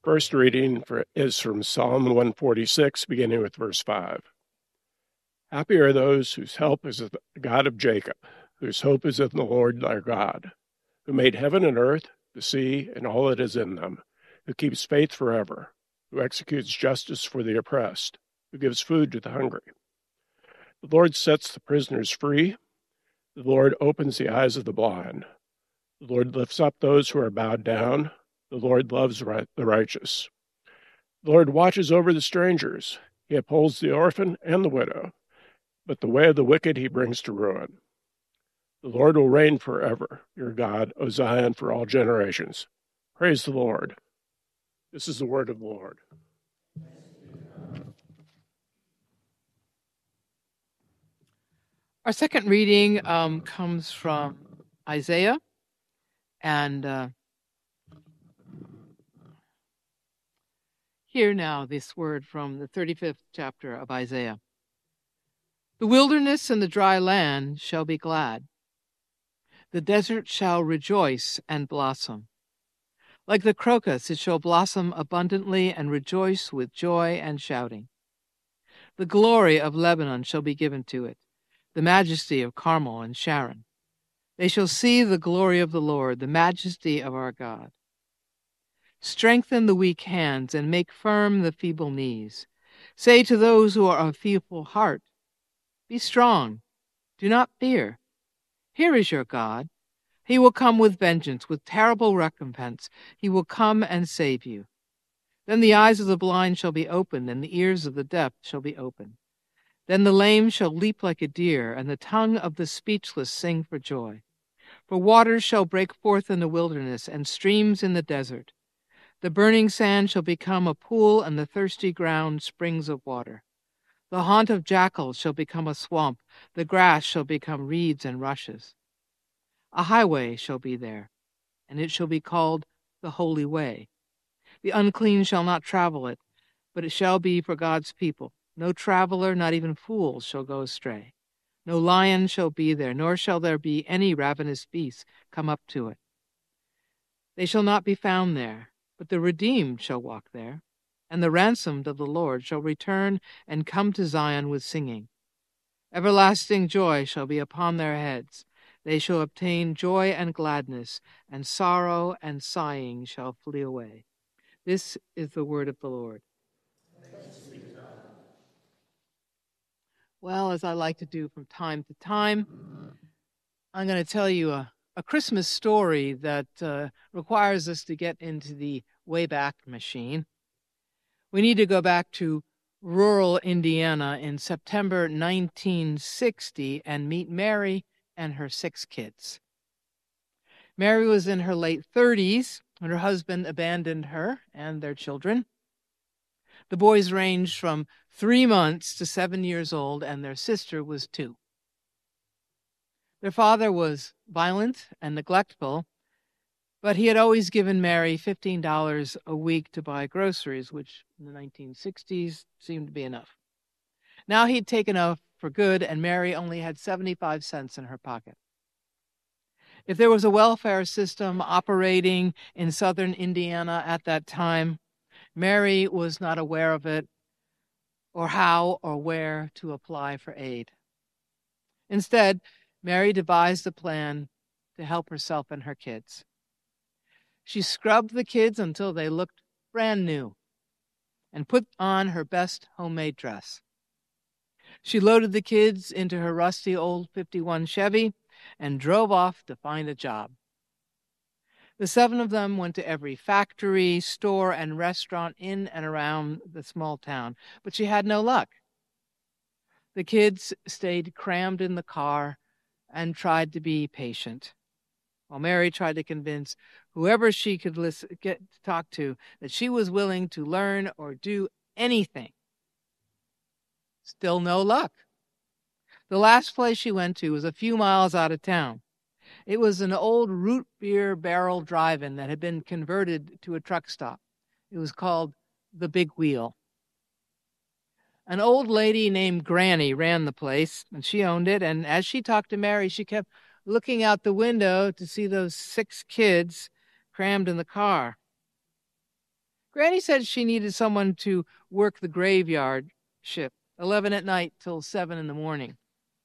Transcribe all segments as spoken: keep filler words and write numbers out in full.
First reading for, is from Psalm one forty-six, beginning with verse five. Happy are those whose help is the God of Jacob, whose hope is in the Lord their God, who made heaven and earth, the sea, and all that is in them, who keeps faith forever, who executes justice for the oppressed, who gives food to the hungry. The Lord sets the prisoners free. The Lord opens the eyes of the blind. The Lord lifts up those who are bowed down. The Lord loves right, the righteous. The Lord watches over the strangers. He upholds the orphan and the widow, but the way of the wicked he brings to ruin. The Lord will reign forever, your God, O Zion, for all generations. Praise the Lord. This is the word of the Lord. Our second reading um, comes from Isaiah, and uh, hear now this word from the thirty-fifth chapter of Isaiah. The wilderness and the dry land shall be glad. The desert shall rejoice and blossom. Like the crocus, it shall blossom abundantly and rejoice with joy and shouting. The glory of Lebanon shall be given to it, the majesty of Carmel and Sharon. They shall see the glory of the Lord, the majesty of our God. Strengthen the weak hands and make firm the feeble knees. Say to those who are of feeble heart, be strong, do not fear. Here is your God. He will come with vengeance, with terrible recompense. He will come and save you. Then the eyes of the blind shall be opened, and the ears of the deaf shall be opened. Then the lame shall leap like a deer, and the tongue of the speechless sing for joy. For waters shall break forth in the wilderness, and streams in the desert. The burning sand shall become a pool, and the thirsty ground springs of water. The haunt of jackals shall become a swamp, the grass shall become reeds and rushes. A highway shall be there, and it shall be called the Holy Way. The unclean shall not travel it, but it shall be for God's people. No traveler, not even fools, shall go astray. No lion shall be there, nor shall there be any ravenous beast come up to it. They shall not be found there, but the redeemed shall walk there, and the ransomed of the Lord shall return and come to Zion with singing. Everlasting joy shall be upon their heads. They shall obtain joy and gladness, and sorrow and sighing shall flee away. This is the word of the Lord. Well, as I like to do from time to time, I'm going to tell you a, a Christmas story that uh, requires us to get into the Wayback Machine. We need to go back to rural Indiana in September nineteen sixty and meet Mary and her six kids. Mary was in her late thirties when her husband abandoned her and their children. The boys ranged from three months to seven years old, and their sister was two. Their father was violent and neglectful, but he had always given Mary fifteen dollars a week to buy groceries, which in the nineteen sixties seemed to be enough. Now he'd taken off for good, and Mary only had seventy-five cents in her pocket. If there was a welfare system operating in southern Indiana at that time, Mary was not aware of it or how or where to apply for aid. Instead, Mary devised a plan to help herself and her kids. She scrubbed the kids until they looked brand new and put on her best homemade dress. She loaded the kids into her rusty old fifty-one Chevy and drove off to find a job. The seven of them went to every factory, store, and restaurant in and around the small town, but she had no luck. The kids stayed crammed in the car and tried to be patient, while Mary tried to convince whoever she could listen, get to talk to that she was willing to learn or do anything. Still no luck. The last place she went to was a few miles out of town. It was an old root beer barrel drive-in that had been converted to a truck stop. It was called the Big Wheel. An old lady named Granny ran the place, and she owned it, and as she talked to Mary, she kept looking out the window to see those six kids crammed in the car. Granny said she needed someone to work the graveyard shift, eleven at night till seven in the morning.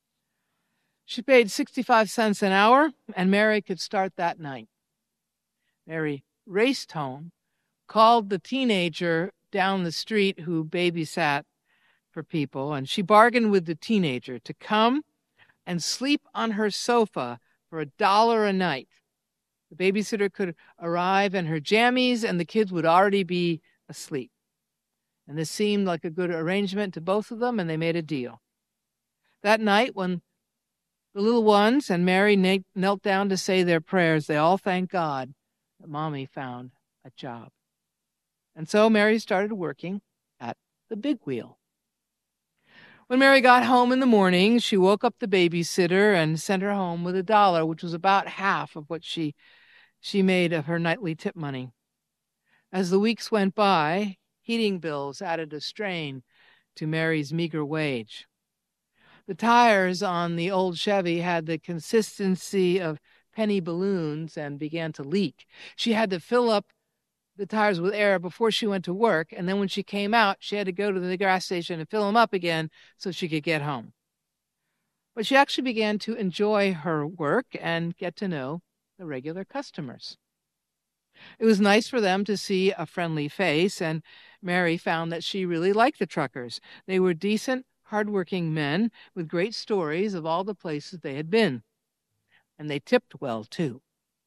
She paid sixty-five cents an hour, and Mary could start that night. Mary raced home, called the teenager down the street who babysat for people, and she bargained with the teenager to come and sleep on her sofa for a dollar a night. The babysitter could arrive in her jammies, and the kids would already be asleep. And this seemed like a good arrangement to both of them, and they made a deal. That night, when the little ones and Mary knelt down to say their prayers, they all thanked God that Mommy found a job. And so Mary started working at the big wheel. When Mary got home in the morning, she woke up the babysitter and sent her home with a dollar, which was about half of what she, she made of her nightly tip money. As the weeks went by, heating bills added a strain to Mary's meager wage. The tires on the old Chevy had the consistency of penny balloons and began to leak. She had to fill up the tires with air before she went to work, and then when she came out, she had to go to the gas station and fill them up again so she could get home. But she actually began to enjoy her work and get to know the regular customers. It was nice for them to see a friendly face, and Mary found that she really liked the truckers. They were decent, hardworking men with great stories of all the places they had been. And they tipped well, too.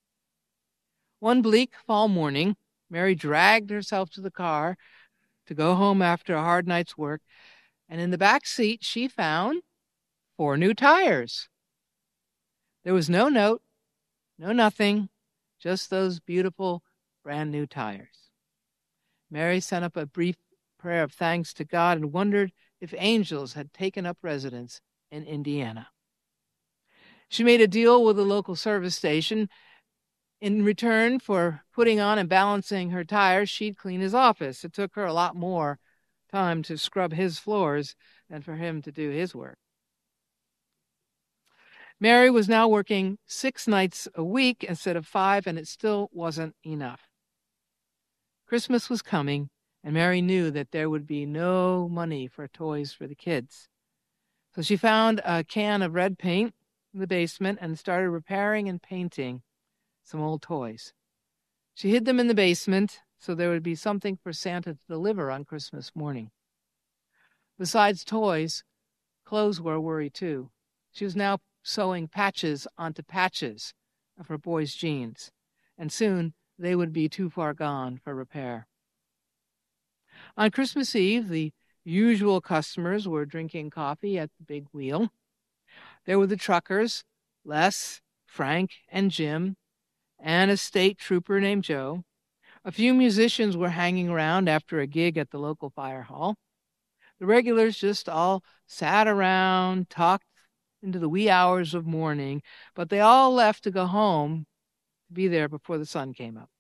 One bleak fall morning, Mary dragged herself to the car to go home after a hard night's work, and in the back seat she found four new tires. There was no note, no nothing, just those beautiful brand new tires. Mary sent up a brief prayer of thanks to God and wondered if angels had taken up residence in Indiana. She made a deal with a local service station. In return for putting on and balancing her tires, she'd clean his office. It took her a lot more time to scrub his floors than for him to do his work. Mary was now working six nights a week instead of five, and it still wasn't enough. Christmas was coming, and Mary knew that there would be no money for toys for the kids. So she found a can of red paint in the basement and started repairing and painting some old toys. She hid them in the basement so there would be something for Santa to deliver on Christmas morning. Besides toys, clothes were a worry too. She was now sewing patches onto patches of her boys' jeans, and soon they would be too far gone for repair. On Christmas Eve, the usual customers were drinking coffee at the big wheel. There were the truckers, Les, Frank, and Jim, and a state trooper named Joe. A few musicians were hanging around after a gig at the local fire hall. The regulars just all sat around, talked into the wee hours of morning, but they all left to go home to be there before the sun came up.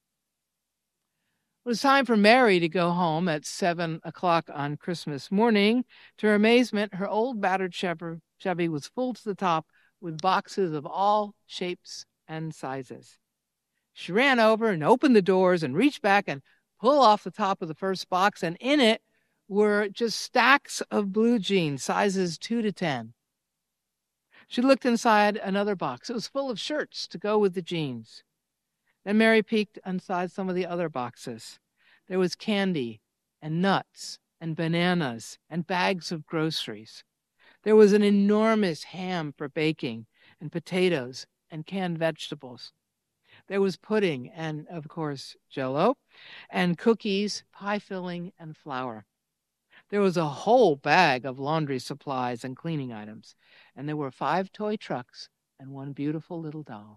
It was time for Mary to go home at seven o'clock on Christmas morning. To her amazement, her old battered Chevy was full to the top with boxes of all shapes and sizes. She ran over and opened the doors and reached back and pulled off the top of the first box, and in it were just stacks of blue jeans, sizes two to ten. She looked inside another box. It was full of shirts to go with the jeans. Then Mary peeked inside some of the other boxes. There was candy and nuts and bananas and bags of groceries. There was an enormous ham for baking and potatoes and canned vegetables. There was pudding and, of course, Jell-O, and cookies, pie filling, and flour. There was a whole bag of laundry supplies and cleaning items, and there were five toy trucks and one beautiful little doll.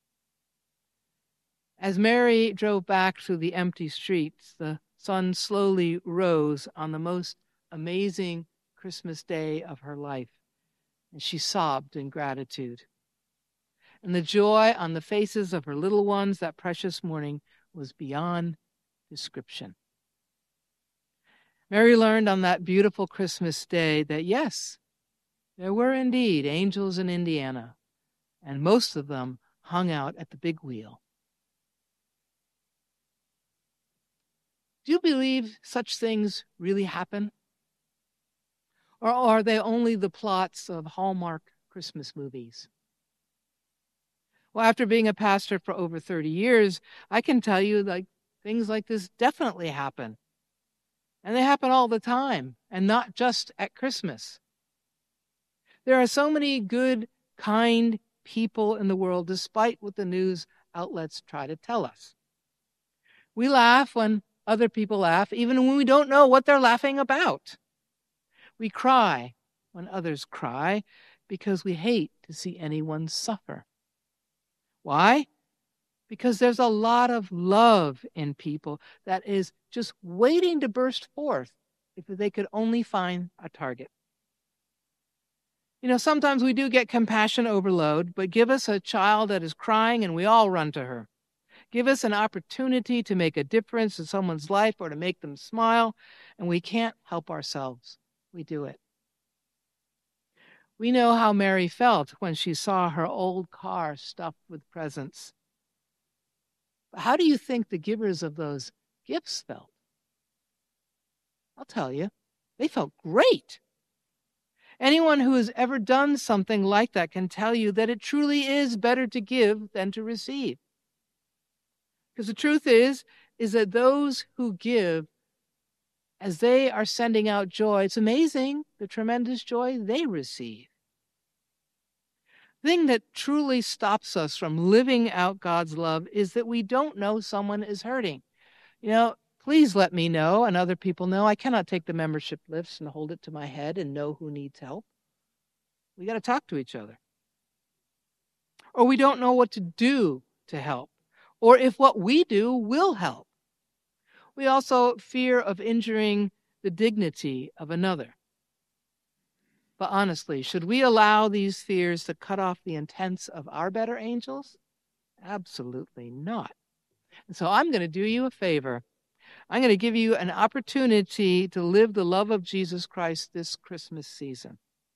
As Mary drove back through the empty streets, the sun slowly rose on the most amazing Christmas day of her life, and she sobbed in gratitude. And the joy on the faces of her little ones that precious morning was beyond description. Mary learned on that beautiful Christmas day that, yes, there were indeed angels in Indiana, and most of them hung out at the big wheel. Do you believe such things really happen? Or are they only the plots of Hallmark Christmas movies? Well, after being a pastor for over thirty years, I can tell you like things like this definitely happen. And they happen all the time, and not just at Christmas. There are so many good, kind people in the world, despite what the news outlets try to tell us. We laugh when other people laugh, even when we don't know what they're laughing about. We cry when others cry because we hate to see anyone suffer. Why? Because there's a lot of love in people that is just waiting to burst forth if they could only find a target. You know, sometimes we do get compassion overload, but give us a child that is crying and we all run to her. Give us an opportunity to make a difference in someone's life or to make them smile, and we can't help ourselves. We do it. We know how Mary felt when she saw her old car stuffed with presents. But how do you think the givers of those gifts felt? I'll tell you, they felt great. Anyone who has ever done something like that can tell you that it truly is better to give than to receive. Because the truth is, is that those who give, as they are sending out joy, it's amazing the tremendous joy they receive. The thing that truly stops us from living out God's love is that we don't know someone is hurting. You know, please let me know and other people know. I cannot take the membership list and hold it to my head and know who needs help. We got to talk to each other. Or we don't know what to do to help, or if what we do will help. We also fear of injuring the dignity of another. But honestly, should we allow these fears to cut off the intents of our better angels? Absolutely not. And so I'm going to do you a favor. I'm going to give you an opportunity to live the love of Jesus Christ this Christmas season.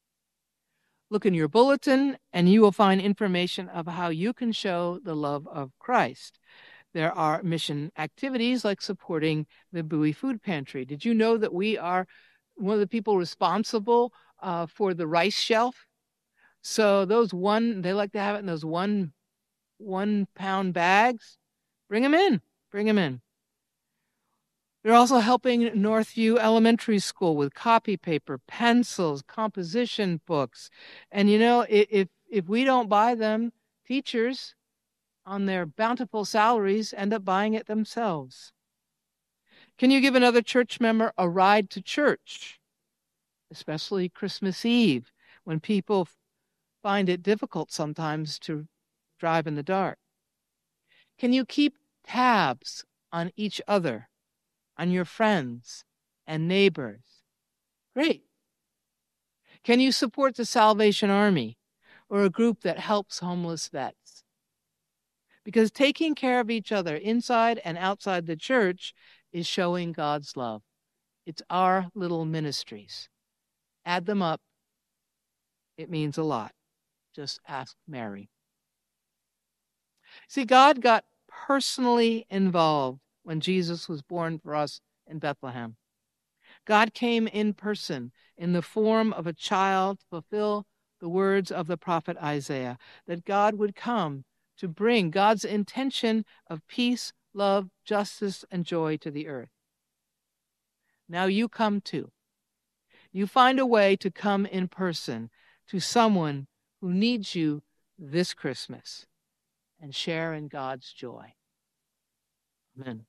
Look in your bulletin, and you will find information of how you can show the love of Christ. There are mission activities like supporting the Bowie Food Pantry. Did you know that we are one of the people responsible uh, for the rice shelf? So those one, they like to have it in those one, one pound bags. Bring them in, bring them in. They're also helping Northview Elementary School with copy paper, pencils, composition books. And you know, if if we don't buy them, teachers on their bountiful salaries end up buying it themselves. Can you give another church member a ride to church, especially Christmas Eve, when people find it difficult sometimes to drive in the dark? Can you keep tabs on each other, on your friends and neighbors? Great. Can you support the Salvation Army or a group that helps homeless vets? Because taking care of each other inside and outside the church is showing God's love. It's our little ministries. Add them up. It means a lot. Just ask Mary. See, God got personally involved when Jesus was born for us in Bethlehem. God came in person in the form of a child to fulfill the words of the prophet Isaiah, that God would come to bring God's intention of peace, love, justice, and joy to the earth. Now you come too. You find a way to come in person to someone who needs you this Christmas and share in God's joy. Amen.